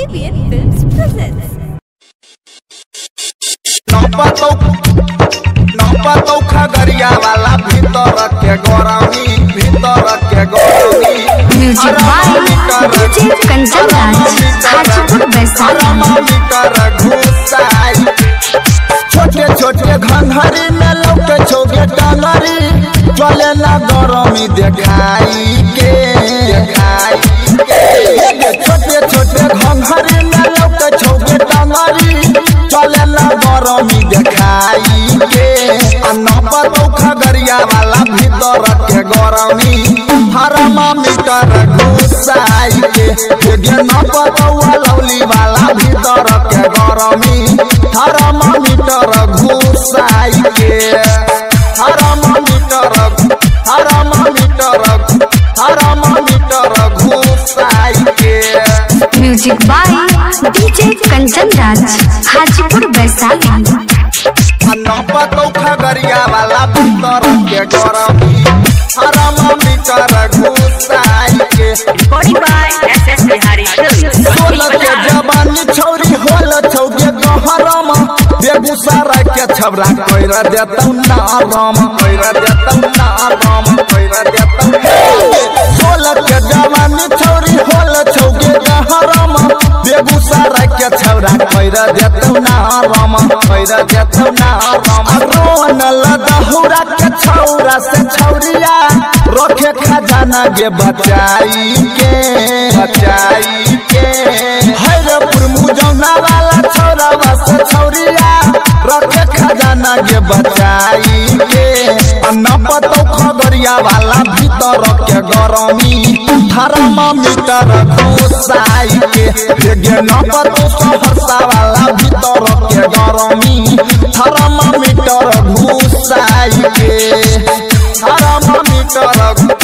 ABN Films presents. नौपतो Khagaria वाला भीतर के गौरवी music by DJ Kanchan Raj Hajipur Vaishali. छोटे छोटे घंघरी में लौके छोगे डंगरी चले ना गरमी देखाई के छोटे छोटे घंघरी में लौके छोगे डंगरी चले ना गरमी देखाई के नौपतो खगरिया वाला भीतर के गरमी थर्मामीटर घुसाई के नौपतो लौली वाला भीतर के गरमी थर्मामीटर घुसाई के थर्मामीटर घुसाई के। Music by DJ Kanchan Raj Hajipur Vaishali. नौपतो खगरिया वाला भीतर के गरमी थर्मामीटर घुसाई के। सोलह के जवानी छौरी होल छौगे गहरम बेगूसराय के छबरा कोइरा देतौ नारम सोलह के जवानी छौरी होल छौगे गहरम बेगूसराय के छबरा कोइरा देतौ नारम रोन लदहुरा के छौरा से छौरिया रखे खजाना के बचाई के हैरपुर मुजौना वाला छौरा से छौरिया रखे खजाना के बचाई के। नौपतो खगरिया वाला भीतर के गरमी थर्मामीटर घुसाई के। नौपतो सहरसा वाला भीतर के गरमी थर्मामीटर घुसाई के। थर्मामीटर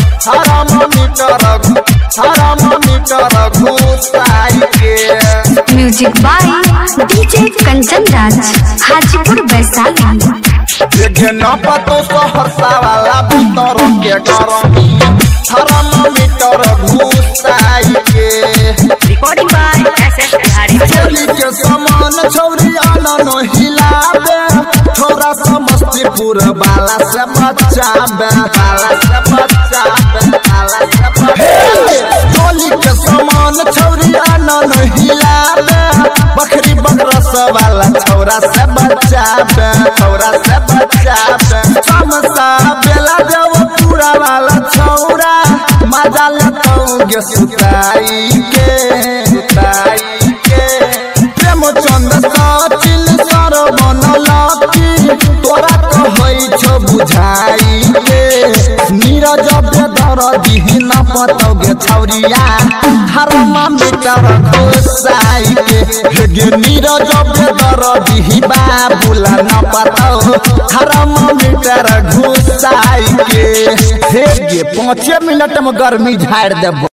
घुसाई के। Music by DJ Kanchan Raj Hajipur Vaishali. नौपतो सहरसा वाला भीतर के गरमी थर्मामीटर घुसाई के। चोली के समान छौरी आनन हिलाबे छोरा समस्तीपुर वाला से बचाबे चोली के समान छौरी आनन हिलाबे बकरी बकरस वाला छौरा से बचाबे समसा बेला देव पूरा वाला छौरा मजा लेतौगे सुताई के प्रेम चंद सचिन सरवन लकी तोरा कहै छौ बुझाई के। नीरज बेदर दिही न पतौगे छौरिया थर्मामीटर घुसाई के। नीरज बेदर दिही बाबूला न पतौ थर्मामीटर घुसाई के। 5 मिनट में गर्मी झाड़ देबो।